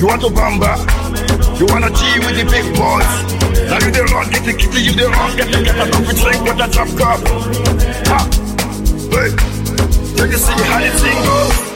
You want to bamba? You wanna G with the big boys? Now you the wrong, get the kitty, you the wrong, get a coffee drink with a drop cup. Ha! Wait, take a see how the thing goes.